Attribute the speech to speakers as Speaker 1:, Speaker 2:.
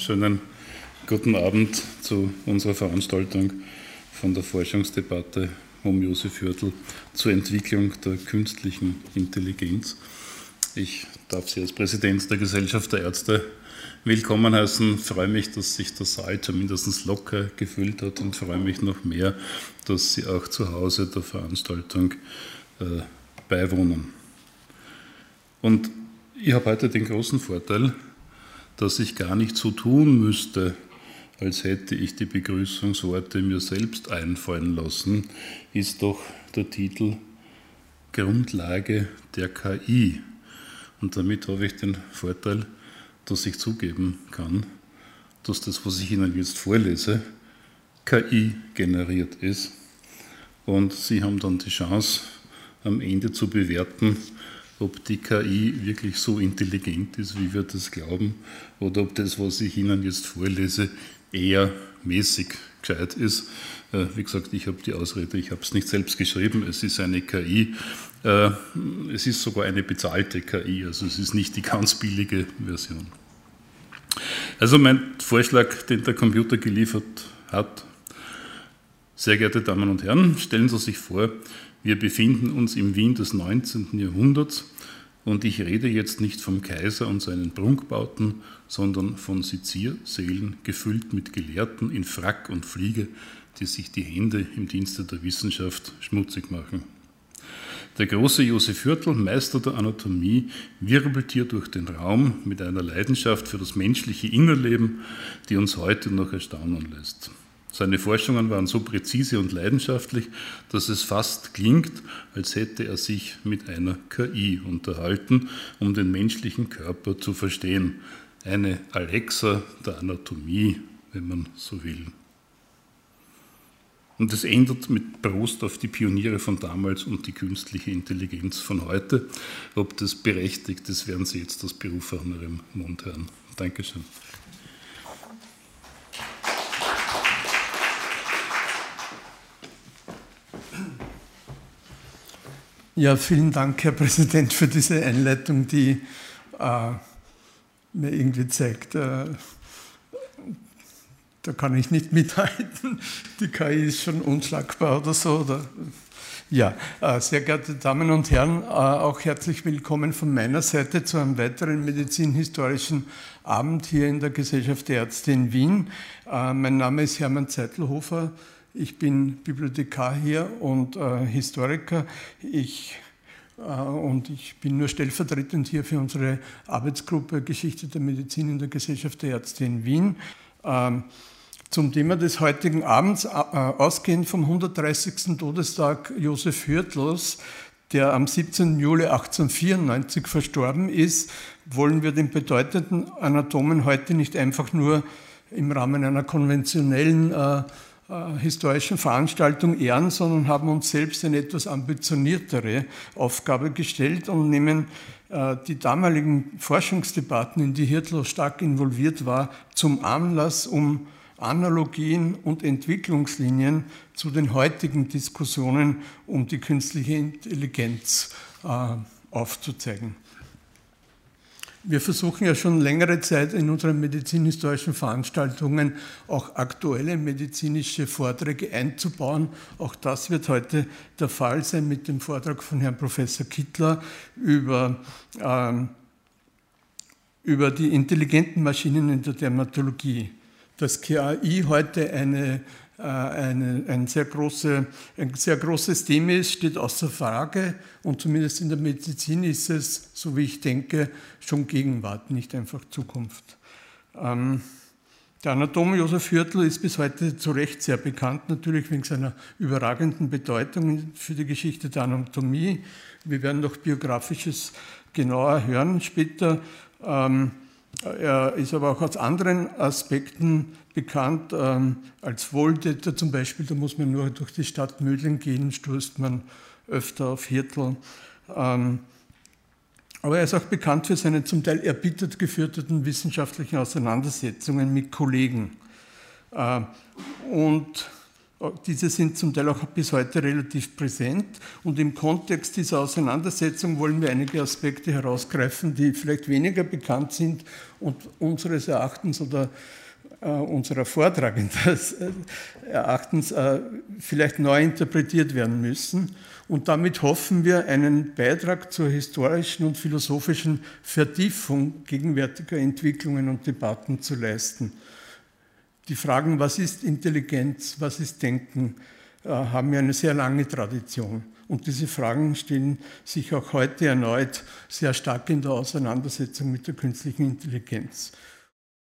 Speaker 1: schönen guten Abend zu unserer Veranstaltung von der Forschungsdebatte um Josef Hürtl zur Entwicklung der künstlichen Intelligenz. Ich darf Sie als Präsident der Gesellschaft der Ärzte willkommen heißen. Ich freue mich, dass sich der Saal zumindest locker gefüllt hat und freue mich noch mehr, dass Sie auch zu Hause der Veranstaltung beiwohnen. Und ich habe heute den großen Vorteil, dass ich gar nicht so tun müsste, als hätte ich die Begrüßungsworte mir selbst einfallen lassen, ist doch der Titel Grundlage der KI. Und damit habe ich den Vorteil, dass ich zugeben kann, dass das, was ich Ihnen jetzt vorlese, KI generiert ist. Und Sie haben dann die Chance, am Ende zu bewerten, ob die KI wirklich so intelligent ist, wie wir das glauben, oder ob das, was ich Ihnen jetzt vorlese, eher mäßig gescheit ist. Wie gesagt, ich habe die Ausrede, ich habe es nicht selbst geschrieben, es ist eine KI. Es ist sogar eine bezahlte KI, also es ist nicht die ganz billige Version. Also mein Vorschlag, den der Computer geliefert hat: Sehr geehrte Damen und Herren, stellen Sie sich vor, wir befinden uns im Wien des 19. Jahrhunderts und ich rede jetzt nicht vom Kaiser und seinen Prunkbauten, sondern von Seziersälen, gefüllt mit Gelehrten in Frack und Fliege, die sich die Hände im Dienste der Wissenschaft schmutzig machen. Der große Josef Hürtl, Meister der Anatomie, wirbelt hier durch den Raum mit einer Leidenschaft für das menschliche Innerleben, die uns heute noch erstaunen lässt. Seine Forschungen waren so präzise und leidenschaftlich, dass es fast klingt, als hätte er sich mit einer KI unterhalten, um den menschlichen Körper zu verstehen. Eine Alexa der Anatomie, wenn man so will. Und es endet mit Prost auf die Pioniere von damals und die künstliche Intelligenz von heute. Ob das berechtigt ist, werden Sie jetzt aus berufenerem Mund hören. Dankeschön.
Speaker 2: Ja, vielen Dank, Herr Präsident, für diese Einleitung, die mir irgendwie zeigt, da kann ich nicht mithalten. Die KI ist schon unschlagbar oder so. Oder? Ja, sehr geehrte Damen und Herren, auch herzlich willkommen von meiner Seite zu einem weiteren medizinhistorischen Abend hier in der Gesellschaft der Ärzte in Wien. Mein Name ist Hermann Zeitelhofer. Ich bin Bibliothekar hier und Historiker. Ich bin nur stellvertretend hier für unsere Arbeitsgruppe Geschichte der Medizin in der Gesellschaft der Ärzte in Wien. Zum Thema des heutigen Abends, ausgehend vom 130. Todestag Josef Hürtls, der am 17. Juli 1894 verstorben ist, wollen wir den bedeutenden Anatomen heute nicht einfach nur im Rahmen einer konventionellen historischen Veranstaltung ehren, sondern haben uns selbst eine etwas ambitioniertere Aufgabe gestellt und nehmen die damaligen Forschungsdebatten, in die Hürtl stark involviert war, zum Anlass, um Analogien und Entwicklungslinien zu den heutigen Diskussionen um die künstliche Intelligenz aufzuzeigen. Wir versuchen ja schon längere Zeit in unseren medizinhistorischen Veranstaltungen auch aktuelle medizinische Vorträge einzubauen. Auch das wird heute der Fall sein mit dem Vortrag von Herrn Professor Kittler über die intelligenten Maschinen in der Dermatologie. Dass KI heute ein sehr großes Thema ist, steht außer Frage, und zumindest in der Medizin ist es, so wie ich denke, schon Gegenwart, nicht einfach Zukunft. Der Anatom Josef Hürtl ist bis heute zu Recht sehr bekannt, natürlich wegen seiner überragenden Bedeutung für die Geschichte der Anatomie. Wir werden noch Biografisches genauer hören später. Er ist aber auch aus anderen Aspekten bekannt, als Wohltäter zum Beispiel. Da muss man nur durch die Stadt Mödling gehen, stößt man öfter auf Hürtl. Aber er ist auch bekannt für seine zum Teil erbittert geführten wissenschaftlichen Auseinandersetzungen mit Kollegen. Und Diese sind zum Teil auch bis heute relativ präsent und im Kontext dieser Auseinandersetzung wollen wir einige Aspekte herausgreifen, die vielleicht weniger bekannt sind und unseres Erachtens oder unserer Vortragenden Erachtens vielleicht neu interpretiert werden müssen. Und damit hoffen wir, einen Beitrag zur historischen und philosophischen Vertiefung gegenwärtiger Entwicklungen und Debatten zu leisten. Die Fragen, was ist Intelligenz, was ist Denken, haben ja eine sehr lange Tradition. Und diese Fragen stellen sich auch heute erneut sehr stark in der Auseinandersetzung mit der künstlichen Intelligenz.